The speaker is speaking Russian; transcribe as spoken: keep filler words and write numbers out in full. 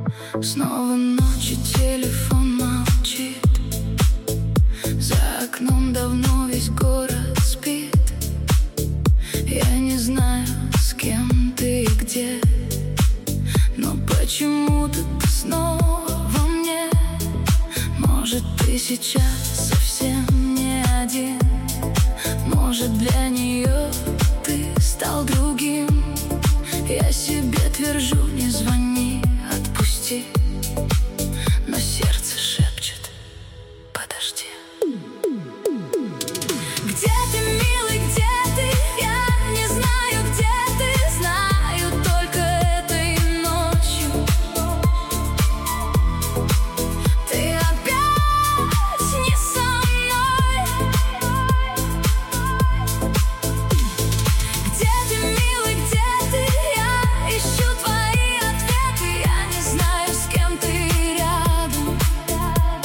Снова ночь и телефон молчит. За окном давно весь город спит. Я не знаю, с кем ты и где, но почему-то ты снова во мне. Может, ты сейчас совсем не один. Может, для нее ты стал другим. Я себе твержу: не звони, отпусти.